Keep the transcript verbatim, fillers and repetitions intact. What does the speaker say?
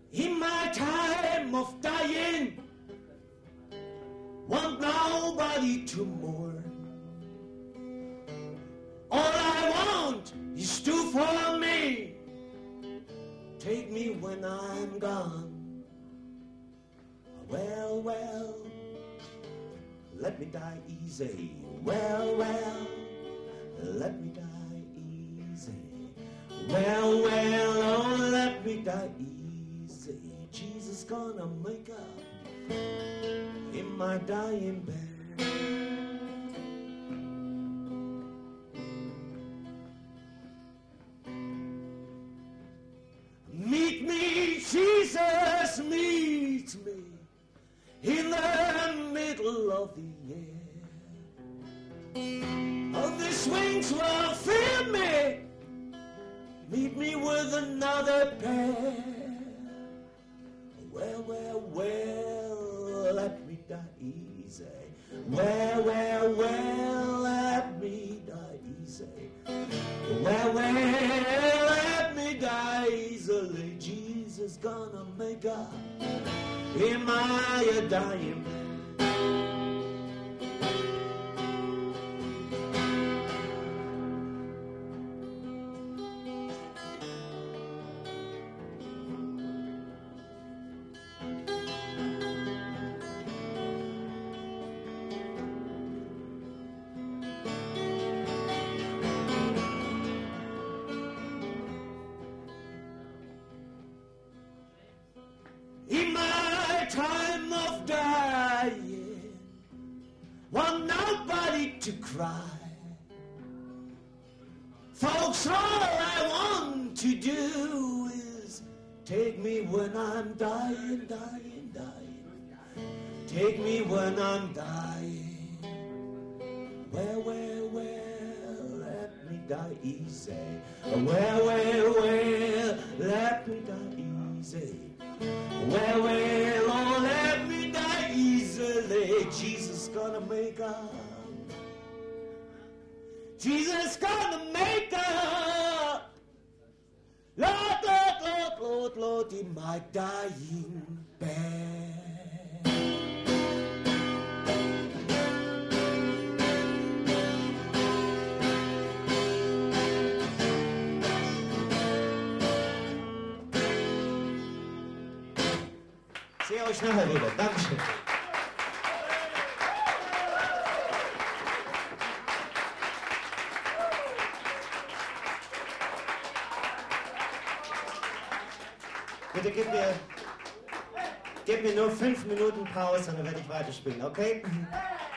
In my time of dying, want nobody to mourn. All I want is to for me. Take me when I'm gone. Well, well, let me die easy. Well, well, let me die easy. Well, well, oh, let me die easy. Jesus gonna make up in my dying bed. Meet me, Jesus, meet me in the middle of the air. Oh, these wings will fill me. Meet me with another pair. Well, well, well, let me die easy. Well, well, well, let me die easy. Well, well, let me die easily. Jesus gonna make up in my dying bed. In my time of dying, want nobody to cry. Folks, all I want to do is take me when I'm dying, dying, dying. Take me when I'm dying. Well, well, well, let me die easy. Well, well, well, let me die easy. Well, well, oh, let me die easily. Jesus gonna make up. Jesus gonna make up. Lord, Lord, Lord, Lord, Lord, in my dying bed. Ich sehe euch nachher wieder. Dankeschön. Bitte gib mir, gib mir nur fünf Minuten Pause und dann werde ich weiterspielen, okay?